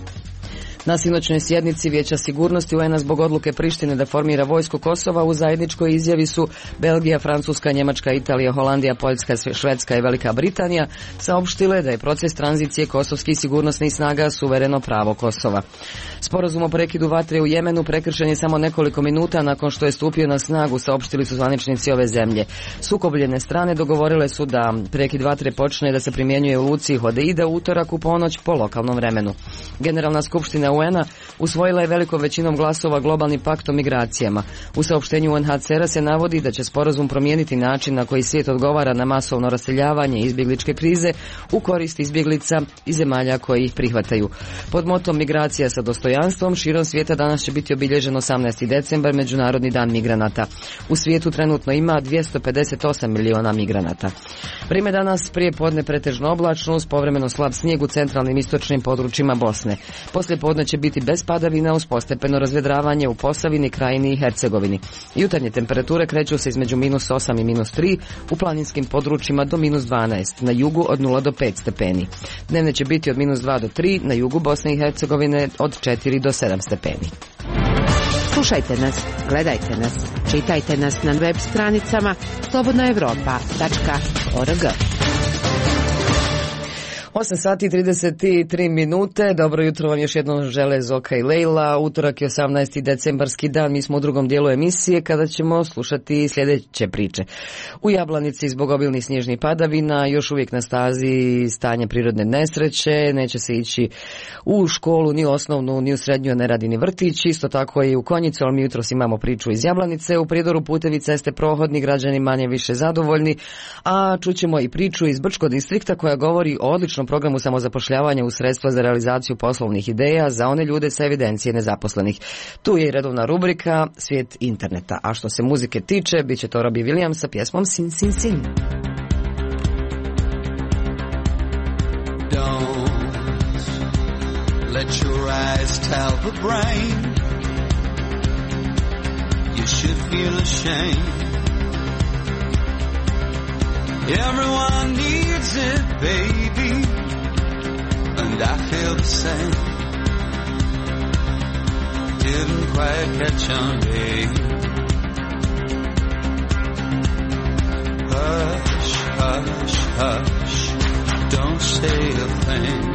Na sinoćnoj sjednici Vijeća sigurnosti U N A zbog odluke Prištine da formira vojsku Kosova u zajedničkoj izjavi su Belgija, Francuska, Njemačka, Italija, Holandija, Poljska, Švedska i Velika Britanija saopštile da je proces tranzicije kosovskih sigurnosnih snaga suvereno pravo Kosova. Sporazum o prekidu vatre u Jemenu prekršen je samo nekoliko minuta nakon što je stupio na snagu, saopštili su zvaničnici ove zemlje. Sukobljene strane dogovorile su da prekid vatre počne da se primjenjuje u luci Hodeida u utorak u ponoć po lokalnom vremenu. Generalna skupština U N A usvojila je velikom većinom glasova globalni pakt o migracijama. U saopštenju U N H C R-a se navodi da će sporazum promijeniti način na koji svijet odgovara na masovno raseljavanje i izbjegličke krize u korist izbjeglica i zemalja koji ih prihvataju. Pod motom migracija sa dostojanstvom širom svijeta danas će biti obilježen osamnaesti decembar, Međunarodni dan migranata. U svijetu trenutno ima dvjesto pedeset osam miliona migranata. Vrijeme danas prije podne pretežno oblačno uz povremeno slab snijeg u centralnim istočnim područjima Bosne. Poslije podne će biti bez padavina uz postepeno razvedravanje u Posavini, Krajini i Hercegovini. Jutarnje temperature kreću se između minus osam i minus tri, u planinskim područjima do minus dvanaest, na jugu od nula do pet stepeni. Dnevne će biti od minus dva do tri, na jugu Bosne i Hercegovine od četiri do sedam stepeni. Slušajte nas, gledajte nas, čitajte nas na web stranicama slobodna evropa tačka org. osam sati i trideset tri minute. Dobro jutro vam još jednom žele Zoka i Lejla. Utorak je osamnaesti decembarski dan. Mi smo u drugom dijelu emisije kada ćemo slušati sljedeće priče. U Jablanici zbog obilnih snježnih padavina još uvijek na stazi stanje prirodne nesreće. Neće se ići u školu, ni u osnovnu, ni u srednju, ne radi ni vrtić. Isto tako i u Konjicu, ali mi jutros imamo priču iz Jablanice. U Prijedoru putevi ceste prohodni, građani manje više zadovoljni. A čućemo i priču iz Brčkog distrikta koja govori o odličnom programu samozapošljavanja u sredstva za realizaciju poslovnih ideja za one ljude sa evidencije nezaposlenih. Tu je i redovna rubrika Svijet interneta. A što se muzike tiče, bit će to Robbie Williams sa pjesmom Sin Sin Sin. Don't let your eyes tell the brain you should feel ashamed. Everyone needs it, baby, and I feel the same. Didn't quite catch on, babe. Hush, hush, hush, don't say a thing.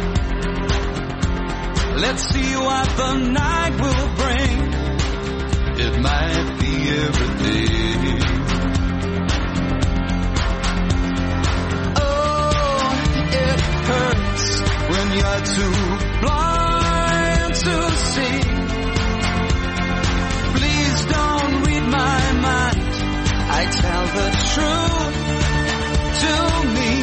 Let's see what the night will bring. It might be everything. Hurts when you're too blind to see. Please don't read my mind. I tell the truth to me.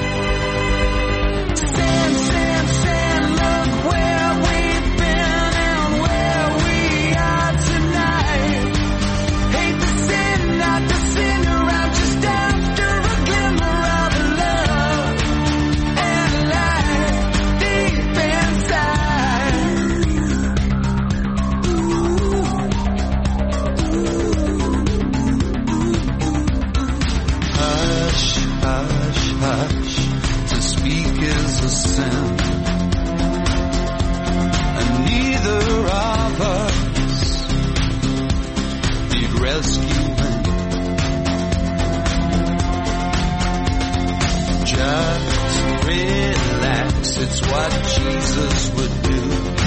Stand, stand, stand, look where we've been and where we are tonight. Hate to sin, not to sin around just after a glimmer of love. Hush, to speak is a sin, thinks it's what Jesus would do.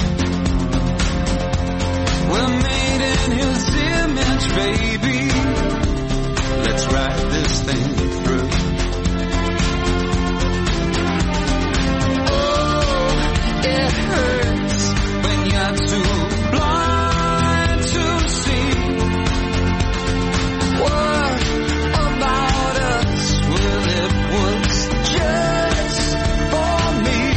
We're made in his image, baby. Let's ride this thing through. Oh, it hurts when you're too blind to see what about us. Well, it was just for me.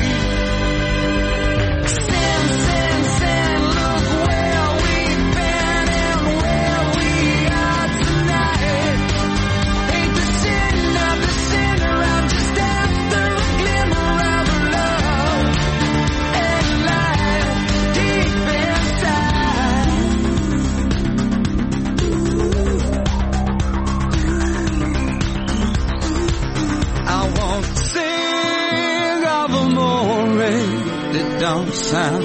Sin, sin, sin, look where we've been and where we are tonight. Ain't the sin of the sinner, I'm just after a glimmer of love and light deep inside. I won't sing of amore that don't sound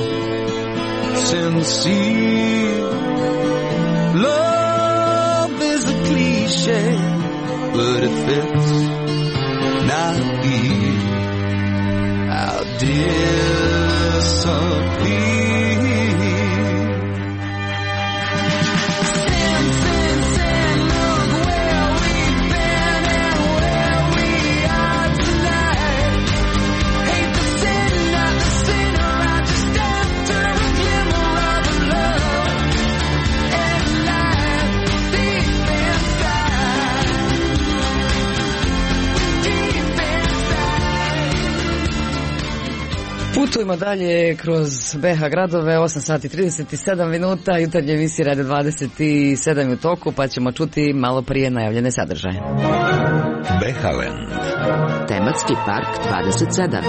sincere. Love is a cliche, but it fits not here. I'll disappear. Sin, sin, sin, look where we've been and where we are tonight. Hate the sin, not the sinner, I'm just after a glimmer of love and light deep inside. Deep inside. Putujemo dalje kroz B H gradove, osam sati trideset sedam minuta, jutarnje emisije Radio dvadeset sedam u toku, pa ćemo čuti malo prije najavljene sadržaje. Behalen. Tematski park dvadeset sedam.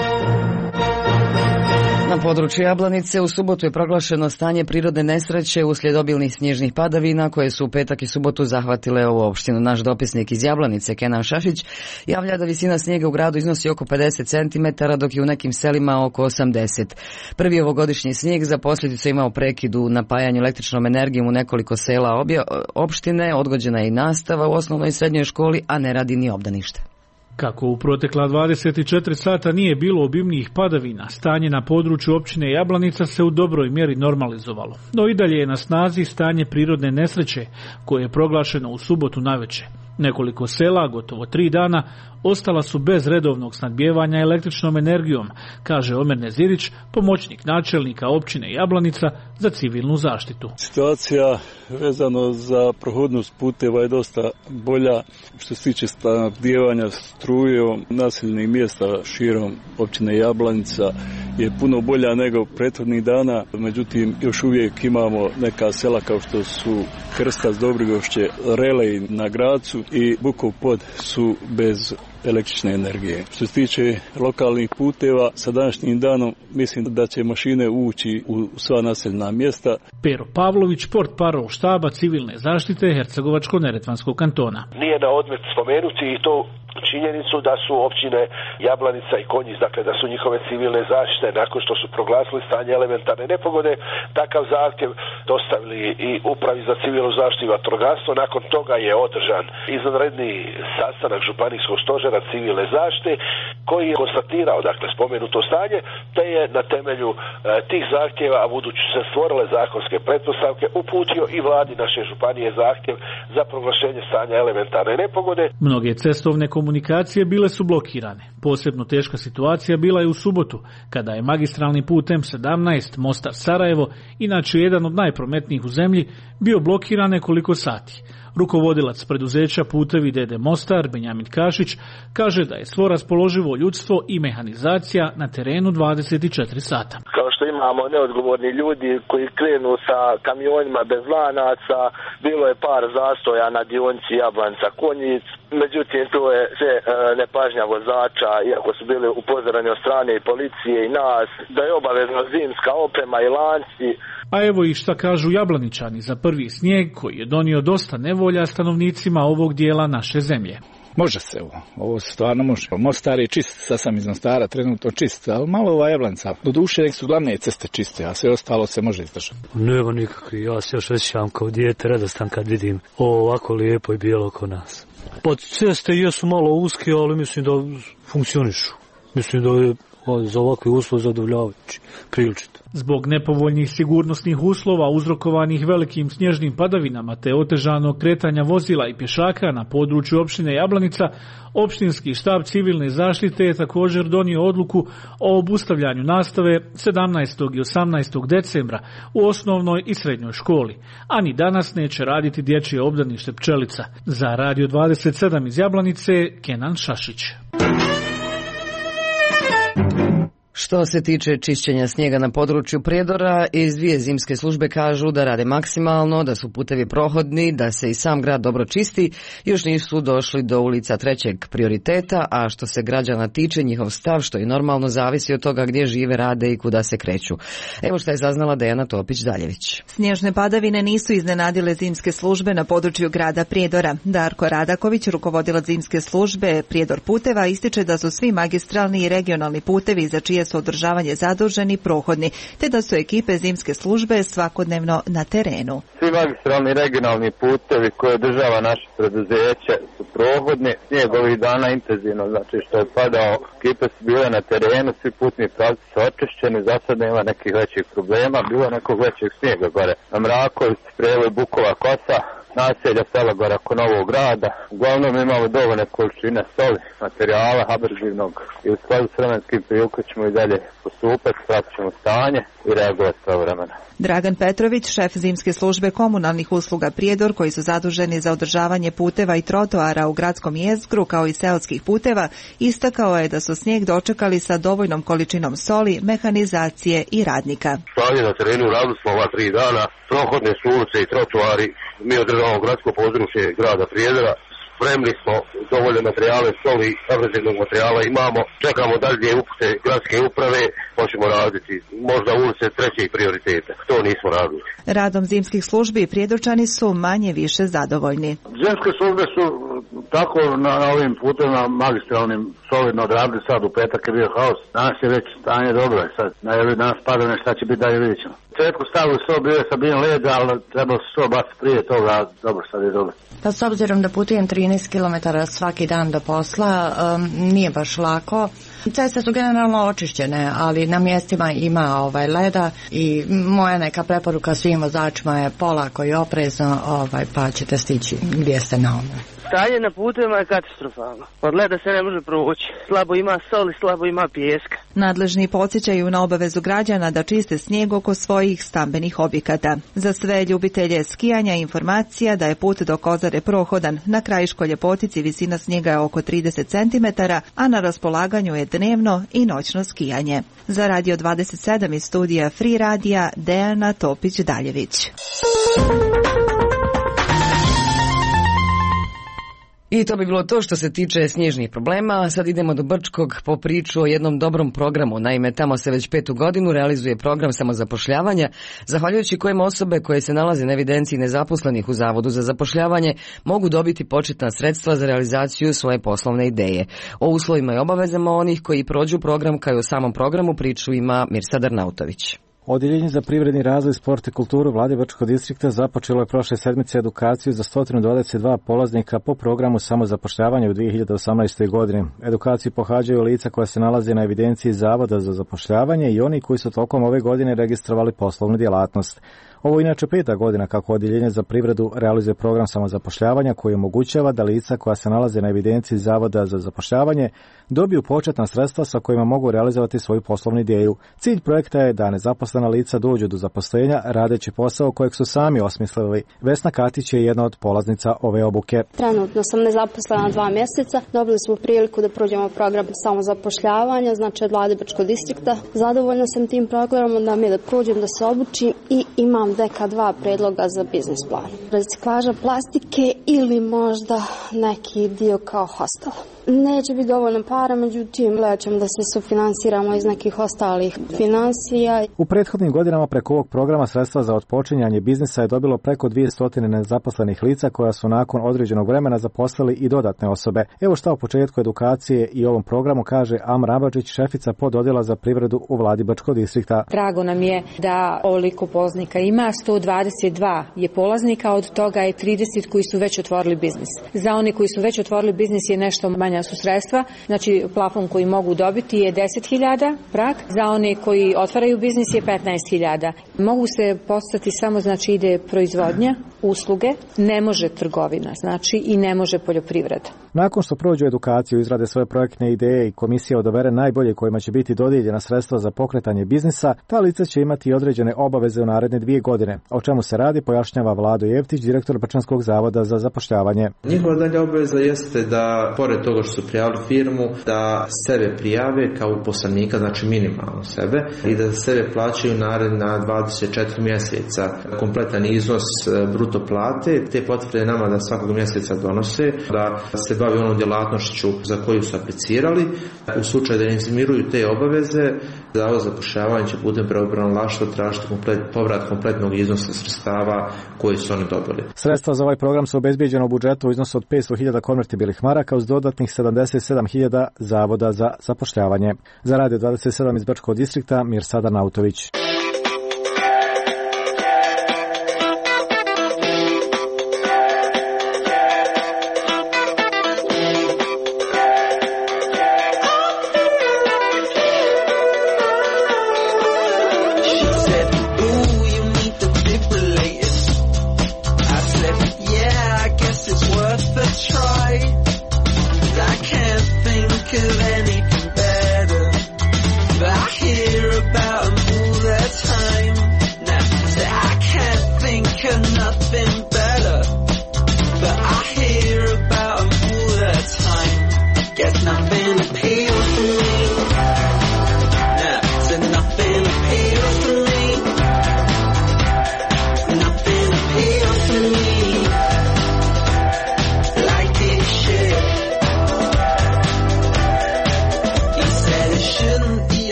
Na području Jablanice u subotu je proglašeno stanje prirodne nesreće uslijed obilnih snježnih padavina koje su u petak i subotu zahvatile ovu opštinu. Naš dopisnik iz Jablanice, Kenan Šašić, javlja da visina snijega u gradu iznosi oko pedeset centimetara, dok je u nekim selima oko osamdeset. Prvi ovogodišnji snijeg za posljedicu imao prekid u napajanju električnom energijom u nekoliko sela obje opštine, odgođena je i nastava u osnovnoj i srednjoj školi, a ne radi ni obdanište. Kako u protekla dvadeset četiri sata nije bilo obimnijih padavina, stanje na području općine Jablanica se u dobroj mjeri normalizovalo. No i dalje je na snazi stanje prirodne nesreće koje je proglašeno u subotu navečer. Nekoliko sela, gotovo tri dana, ostala su bez redovnog snadbijevanja električnom energijom, kaže Omer Nezirić, pomoćnik načelnika općine Jablanica za civilnu zaštitu. Situacija vezano za prohodnost puteva je dosta bolja što se tiče snadbijevanja strujom naseljenih mjesta širom općine Jablanica je puno bolja nego prethodnih dana, međutim još uvijek imamo neka sela kao što su Krstac, Dobrigošće, Relej na Gracu i Bukov Pod su bez električne energije. Što se tiče lokalnih puteva, sa današnjim danom mislim da će mašine ući u sva naseljena mjesta. Pero Pavlović, portparol štaba civilne zaštite Hercegovačko-neretvanskog kantona. Nije na odmet spomenuti i to činjenicu da su općine Jablanica i Konjic, dakle da su njihove civilne zaštite nakon što su proglasili stanje elementarne nepogode, takav zahtjev dostavili i Upravi za civilnu zaštitu i vatrogastvo. Nakon toga je održan izvanredni sastanak županijskog stožera civilne zaštite koji je konstatirao dakle spomenuto stanje, te je na temelju e, tih zahtjeva, a budući se stvorile zakonske pretpostavke, uputio i vladi naše županije zahtjev za proglašenje stanja elementarne nepogode. Mnoge cestovne komunikacije bile su blokirane. Posebno teška situacija bila je u subotu, kada je magistralni put M sedamnaest Mostar-Sarajevo, inače jedan od najprometnijih u zemlji, bio blokiran nekoliko sati. Rukovodilac preduzeća Putevi D D Mostar, Benjamin Kašić, kaže da je svo raspoloživo ljudstvo i mehanizacija na terenu dvadeset četiri sata. Kao što imamo neodgovorni ljudi koji krenu sa kamionima bez lanaca, bilo je par zastoja na dionici Jablanica Konjic, međutim to je sve e, nepažnja vozača, iako su bili upozoreni od strane i policije i nas, da je obavezno zimska oprema i lanci. A evo i šta kažu Jablaničani za prvi snijeg koji je donio dosta nevolja stanovnicima ovog dijela naše zemlje. Može se ovo, ovo stvarno može. Mostar je čist, sad sam iz Mostara trenutno čist, ali malo ova Jablanica. Do duše nek su glavne ceste čiste, a sve ostalo se može izdržati. Nema nikakvi, ja se još osjećam kao dijete radostan kad vidim ovo ovako lijepo i bijelo oko nas. Pa ceste jesu malo uske, ali mislim da funkcionišu. Mislim da je za ovakve uslove zadovoljavajući, priličito. Zbog nepovoljnih sigurnosnih uslova uzrokovanih velikim snježnim padavinama te otežanog kretanja vozila i pješaka na području opštine Jablanica, opštinski štab civilne zaštite je također donio odluku o obustavljanju nastave sedamnaestog i osamnaestog decembra u osnovnoj i srednjoj školi, a ni danas neće raditi dječje obdanište Pčelica. Za Radio dvadeset sedam iz Jablanice, Kenan Šašić. Što se tiče čišćenja snijega na području Prijedora, iz dvije zimske službe kažu da rade maksimalno, da su putevi prohodni, da se i sam grad dobro čisti, još nisu došli do ulica trećeg prioriteta, a što se građana tiče, njihov stav, što i normalno zavisi od toga gdje žive, rade i kuda se kreću. Evo što je saznala Dejana Topić-Daljević. Snježne padavine nisu iznenadile zimske službe na području grada Prijedora. Darko Radaković, rukovodilac zimske službe Prijedor puteva, ističe da su svi magistralni i regionalni putevi za čije su održavanje zaduženi prohodni, te da su ekipe zimske službe svakodnevno na terenu. Svi magistralni i regionalni putevi koje održava naše preduzeće su prohodni. Snijeg ovih dana intenzivno, znači što je padao, ekipe su bile na terenu, svi putni pravci su očišćeni, za sad nema nekih većih problema, bilo nekog većeg snijega gore na Mrakovici, Prijevoj, Bukova, Kosa, naselja sela gore oko Novog grada. Uglavnom imamo dovoljne količine soli, materijala, abrezivnog i u skladu s vremenskim prilikama ćemo i dalje postupati, pratit ćemo stanje i reagovati pravovremeno. Dragan Petrović, šef zimske službe komunalnih usluga Prijedor, koji su zaduženi za održavanje puteva i trotoara u gradskom jezgru kao i seoskih puteva, istakao je da su snijeg dočekali sa dovoljnom količinom soli, mehanizacije i radnika. Stanje na terenu radili smo ova tri dana, prohodne su ulice i trotoari, mi održavamo gradsko područje grada Prijedora, spremni smo dovoljne materijale, soli, abrezivnog materijala imamo, čekamo dalje upute gradske uprave, počnemo raditi možda ulice trećeg prioriteta, to nismo radili. Radom zimskih službi Prijedorčani su manje više zadovoljni. Zimske službe su tako na, na ovim putima magistralnim solidno odradili, sad u petak je bio haos, danas je već stanje dobro, sad najavljaju danas padane, šta će biti dalje, vidjet ćemo. U početku stavili so, bio je Sabin leda, ali trebalo se so baciti prije toga, dobro, sad je dobro. Pa s obzirom da putujem trinaest kilometara svaki dan do posla, um, nije baš lako. Ceste su generalno očišćene, ali na mjestima ima ovaj leda i moja neka preporuka svim vozačima je polako i oprezno, ovaj, pa ćete stići gdje ste na ovome. Stanje na putovima je katastrofalno. Od leda se ne može provući. Slabo ima soli, slabo ima pijeska. Nadležni podsjećaju na obavezu građana da čiste snijeg oko svojih stambenih objekata. Za sve ljubitelje skijanja informacija da je put do Kozare prohodan. Na Krajiškoj Ljepotici visina snijega je oko trideset centimetara, a na raspolaganju je dnevno i noćno skijanje. Za Radio dvadeset sedam iz studija Free Radija, Dejana Topić-Daljević. I to bi bilo to što se tiče snježnih problema. Sad idemo do Brčkog po priču o jednom dobrom programu. Naime, tamo se već petu godinu realizuje program samozapošljavanja, zahvaljujući kojem osobe koje se nalaze na evidenciji nezaposlenih u Zavodu za zapošljavanje mogu dobiti početna sredstva za realizaciju svoje poslovne ideje. O uslovima i obavezama onih koji prođu program kao i o samom programu priču ima Mirsad Arnautović. Odjeljenje za privredni razvoj, sport i kulturu Vlade Brčkog distrikta započelo je prošle sedmice edukaciju za sto dvadeset dva polaznika po programu samozapošljavanja u dvije hiljade osamnaestoj. godini. Edukaciju pohađaju lica koja se nalaze na evidenciji Zavoda za zapošljavanje i oni koji su tokom ove godine registrovali poslovnu djelatnost. Ovo je inače peta godina kako Odjeljenje za privredu realizuje program samozapošljavanja koji omogućava da lica koja se nalaze na evidenciji Zavoda za zapošljavanje dobiju početna sredstva sa kojima mogu realizovati svoju poslovnu ideju. Cilj projekta je da nezaposlena lica dođu do zaposlenja radeći posao kojeg su sami osmislili. Vesna Katić je jedna od polaznica ove obuke. Trenutno sam nezaposlena dva mjeseca. Dobili smo priliku da prođemo program samozapošljavanja, znači od Vlade Brčkog distrikta. Zadovoljna sam tim programom da mi da prođem, da se obučim i imam neka dva predloga za biznis plan. Reciklaža plastike ili možda neki dio kao hostel. Neće biti dovoljno para, međutim gledat ćemo da se sufinansiramo iz nekih ostalih financija. U prethodnim godinama preko ovog programa sredstva za otpočinjanje biznisa je dobilo preko dvjesto nezaposlenih lica koja su nakon određenog vremena zaposlili i dodatne osobe. Evo šta u početku edukacije i ovom programu kaže Am Rabačić, šefica pododjela za privredu u Vladi Brčkog distrikta. Drago nam je da ovoliko polaznika ima, sto dvadeset dva je polaznika, od toga je trideset koji su već otvorili biznis. Za one koji su već otvorili biznis je nešto manja zapošljavanja su sredstva, znači plafon koji mogu dobiti je deset hiljada, prag, za one koji otvaraju biznis je petnaest hiljada. Mogu se postati samo, znači ide proizvodnja, usluge, ne može trgovina, znači i ne može poljoprivreda. Nakon što prođu edukaciju, izrade svoje projektne ideje i komisija odabere najbolje kojima će biti dodijeljena sredstva za pokretanje biznisa, ta lica će imati određene obaveze u naredne dvije godine. O čemu se radi, pojašnjava Vlado Jevtić, direktor Brčanskog zavoda za zapošljavanje. Njihova dalja obaveza jeste da, pored toga što su prijavili firmu, da sebe prijave kao uposlenika, znači minimalno sebe, i da sebe plaćaju naredna dvadeset četiri mjeseca kompletan iznos bruto plate. Te potvrde nama da svakog mjeseca donose, da se bavi onom djelatnošću za koju su aplicirali. U slučaju da ne izmiruju te obaveze, Zavod za zapošljavanje će putem pravobranilaštva tražiti komplet, povrat kompletnog iznosa sredstava koji su oni dobili. Sredstva za ovaj program su obezbijeđena u budžetu u iznosu od petsto hiljada konvertibilnih maraka uz dodatnih sedamdeset sedam hiljada Zavoda za zapošljavanje. Za Radio dvadeset sedam iz Brčkog distrikta, Mirsada Nautović.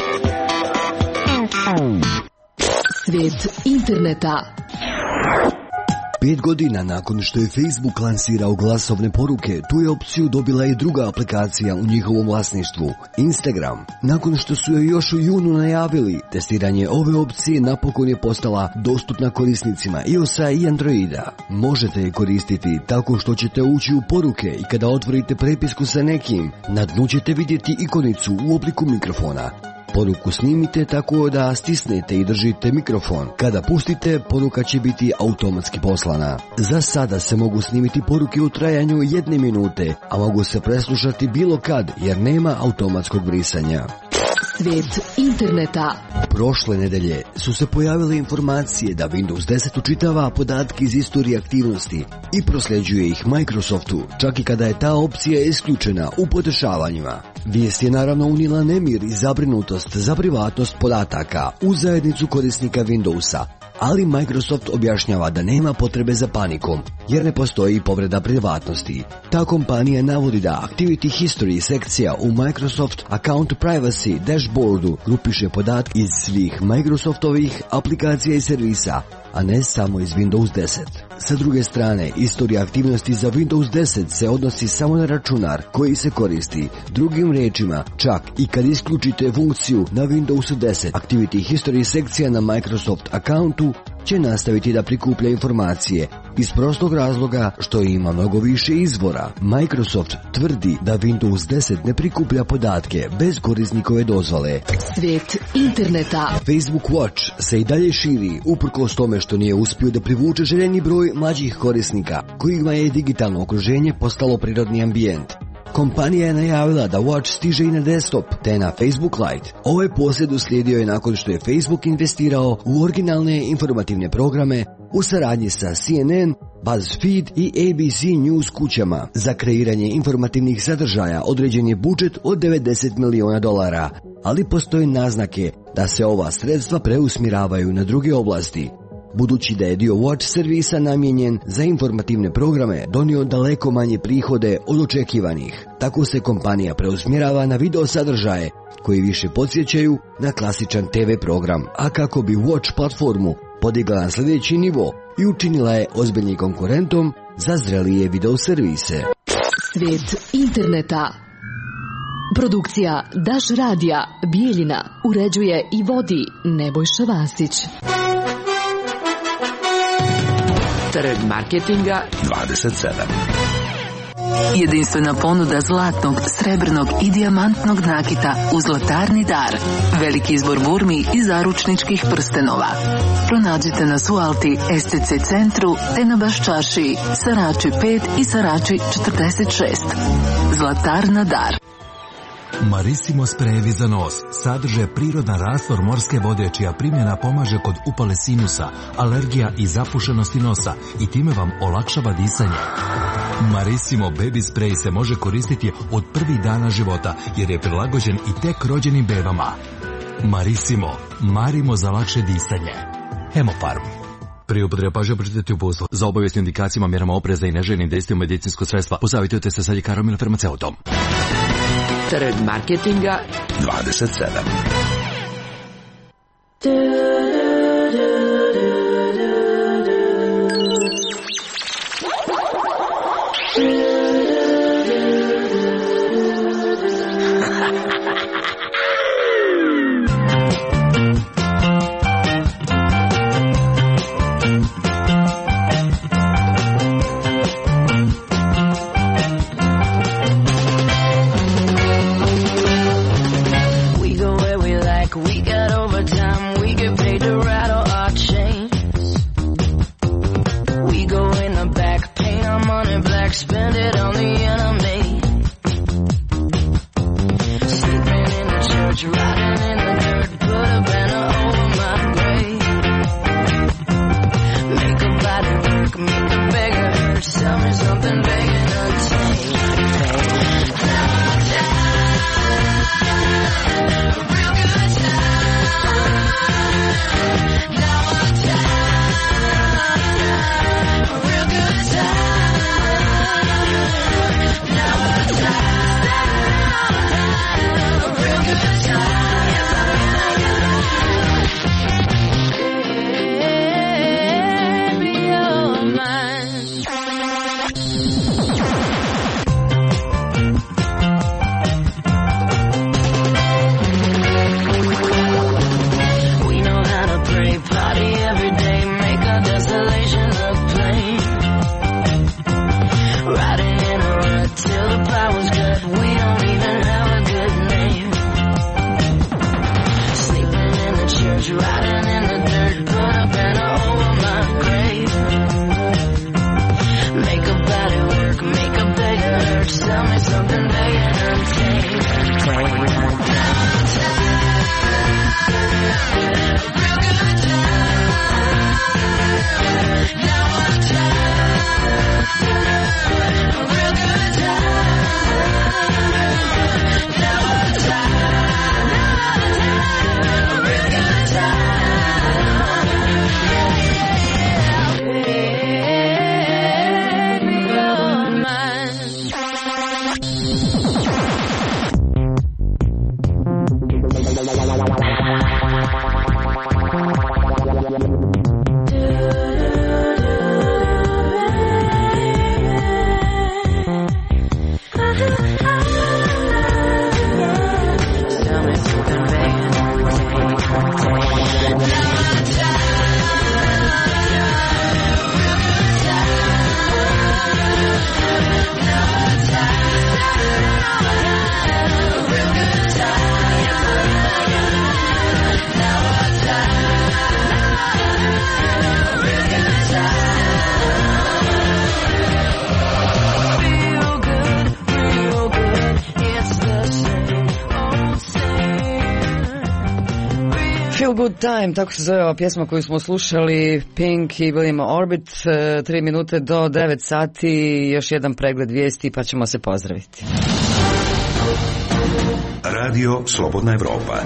Svijet interneta. Pet godina nakon što je Facebook lansirao glasovne poruke, tu je opciju dobila i druga aplikacija u njihovom vlasništvu, Instagram. Nakon što su joj još u junu najavili, testiranje ove opcije napokon je postala dostupna korisnicima iOS-a i Androida. Možete je koristiti tako što ćete ući u poruke i kada otvorite prepisku sa nekim, na dnu ćete vidjeti ikonicu u obliku mikrofona. Poruku snimite tako da stisnete i držite mikrofon. Kada pustite, poruka će biti automatski poslana. Za sada se mogu snimiti poruke u trajanju jedne minute, a mogu se preslušati bilo kad jer nema automatskog brisanja. Svijet interneta. Prošle nedelje su se pojavile informacije da Windows deset učitava podatke iz istorije aktivnosti i prosljeđuje ih Microsoftu, čak i kada je ta opcija isključena u podešavanjima. Vijest je naravno unijela nemir i zabrinutost za privatnost podataka u zajednicu korisnika Windowsa, ali Microsoft objašnjava da nema potrebe za panikom, jer ne postoji povreda privatnosti. Ta kompanija navodi da Activity History sekcija u Microsoft Account Privacy dashboardu grupiše podatke iz svih Microsoftovih aplikacija i servisa, a ne samo iz Windows deset. Sa druge strane, istorija aktivnosti za Windows deset se odnosi samo na računar koji se koristi. Drugim riječima, čak i kad isključite funkciju na Windows deset, Activity History sekcija na Microsoft accountu će nastaviti da prikuplja informacije iz prostog razloga što ima mnogo više izvora. Microsoft tvrdi da Windows deset ne prikuplja podatke bez korisnikove dozvole. Svijet interneta. Facebook Watch se i dalje širi uprkos tome što nije uspio da privuče željeni broj mlađih korisnika kojima je digitalno okruženje postalo prirodni ambijent. Kompanija je najavila da Watch stiže i na desktop, te na Facebook Lite. Ovaj posljed uslijedio je nakon što je Facebook investirao u originalne informativne programe u saradnji sa C N N, BuzzFeed i A B C News kućama. Za kreiranje informativnih sadržaja određen je budžet od devedeset miliona dolara, ali postoje naznake da se ova sredstva preusmjeravaju na druge oblasti. Budući da je dio Watch servisa namijenjen za informativne programe donio daleko manje prihode od očekivanih. Tako se kompanija preusmjerava na video sadržaje koji više podsjećaju na klasičan T V program, a kako bi Watch platformu podigla na sljedeći nivo i učinila je ozbiljnim konkurentom za zrelije video servise. Svijet interneta. Produkcija Daš Radija Bijeljina uređuje i vodi Nebojša Vasić. Trg marketinga dvadeset sedam. Jedinstvena ponuda zlatnog, srebrnog i dijamantnog nakita u Zlatarni dar. Veliki izbor burmi i zaručničkih prstenova. Pronađite nas u Alti S C C centru te na Baščašiji, Sarači pet i Sarači četrdeset šest. Zlatarna dar. Marissimo sprejevi za nos sadrže prirodan rastvor morske vode čija primjena pomaže kod upale sinusa, alergija i zapušenosti nosa i time vam olakšava disanje. Marissimo baby spray se može koristiti od prvih dana života jer je prilagođen i tek rođenim bebama. Marissimo, marimo za lakše disanje. Hemofarm. Prije upotrebe pažnje pročitajte uputstvo. Za obavijest indikacijama, mjerama opreza i neželjenim dejstvima medicinsko sredstva posavitujte se sa ljekarom ili farmaceutom. Trg marketinga dvadeset sedam. Real good time. Feel Good Time, tako se zove ova pjesma koju smo slušali, Pink i William Orbit, tri minute do devet sati, još jedan pregled vijesti pa ćemo se pozdraviti. Radio Slobodna Evropa.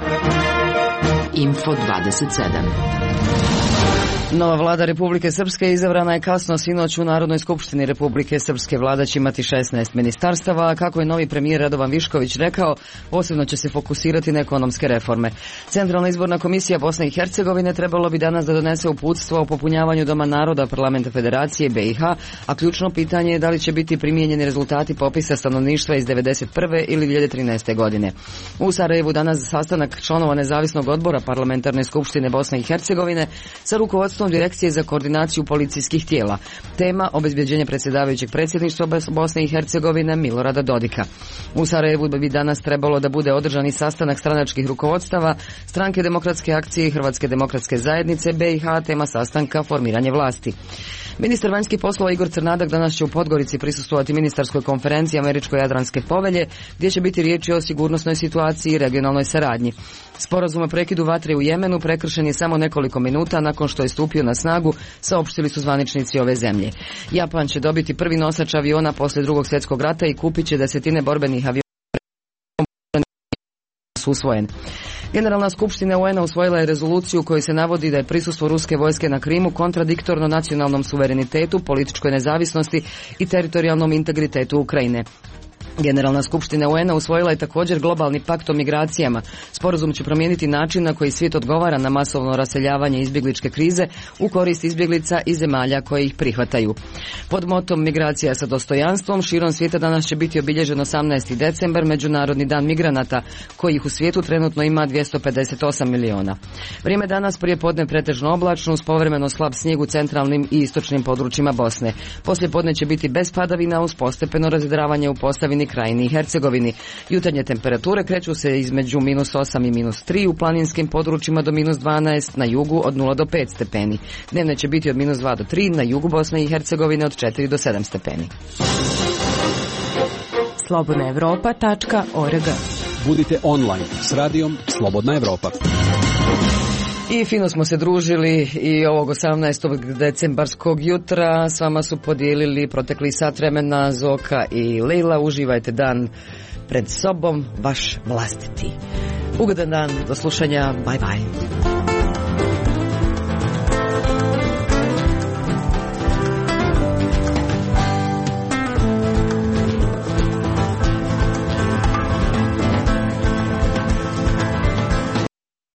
Info dvadeset sedam. Nova vlada Republike Srpske izabrana je kasno sinoć u Narodnoj skupštini Republike Srpske. Vlada će imati šesnaest ministarstava, kako je novi premijer Radovan Višković rekao, posebno će se fokusirati na ekonomske reforme. Centralna izborna komisija Bosne i Hercegovine trebalo bi danas da donese uputstvo o popunjavanju Doma naroda Parlamenta Federacije B i H, a ključno pitanje je da li će biti primijenjeni rezultati popisa stanovništva iz devedeset prve ili dvije hiljade trinaeste. godine. U Sarajevu danas sastanak članova nezavisnog odbora Parlamentarne skupštine Bosne i Hercegovine sa rukovodstvom Direkcije za koordinaciju policijskih tijela. Tema obezbjeđenje predsjedavajućeg predsjedništva Bosne i Hercegovine Milorada Dodika. U Sarajevu bi danas trebalo da bude održani sastanak stranačkih rukovodstava Stranke demokratske akcije i Hrvatske demokratske zajednice B i H, tema sastanka formiranje vlasti. Ministar vanjskih poslova Igor Crnadak danas će u Podgorici prisustvovati ministarskoj konferenciji Američko-Jadranske povelje, gdje će biti riječi o sigurnosnoj situaciji i regionalnoj saradnji. Sporazum o prekidu vatre u Jemenu prekršen je samo nekoliko minuta nakon što je stupio na snagu, saopštili su zvaničnici ove zemlje. Japan će dobiti prvi nosač aviona poslije drugog svjetskog rata i kupit će desetine borbenih aviona su usvojen. Generalna skupština U N-a usvojila je rezoluciju u kojoj se navodi da je prisustvo ruske vojske na Krimu kontradiktorno nacionalnom suverenitetu, političkoj nezavisnosti i teritorijalnom integritetu Ukrajine. Generalna skupština U N-a usvojila je također globalni pakt o migracijama. Sporazum će promijeniti način na koji svijet odgovara na masovno raseljavanje izbjegličke krize u korist izbjeglica i zemalja koje ih prihvataju. Pod motom migracija sa dostojanstvom širom svijeta danas će biti obilježen osamnaesti decembar, Međunarodni dan migranata, kojih u svijetu trenutno ima dvjesto pedeset osam miliona. Vrijeme danas prije podne pretežno oblačno uz povremeno slab snijeg u centralnim i istočnim područjima Bosne. Poslije podne će biti bez padavina uz postepeno razvedravanje u Posavini, Krajini i Hercegovini. Jutarnje temperature kreću se između minus osam i minus tri, u planinskim područjima do minus dvanaest, na jugu od nula do pet stepeni. Dnevne će biti od minus dva do tri, na jugu Bosne i Hercegovine od četiri do sedam stepeni. slobodna evropa tačka org. Budite online s radijom Slobodna Evropa. I fino smo se družili i ovog osamnaestog decembarskog jutra s vama su podijelili protekli sat vremena Zoka i Lejla. Uživajte dan pred sobom, vaš vlastiti. Ugodan dan, do slušanja, bye bye.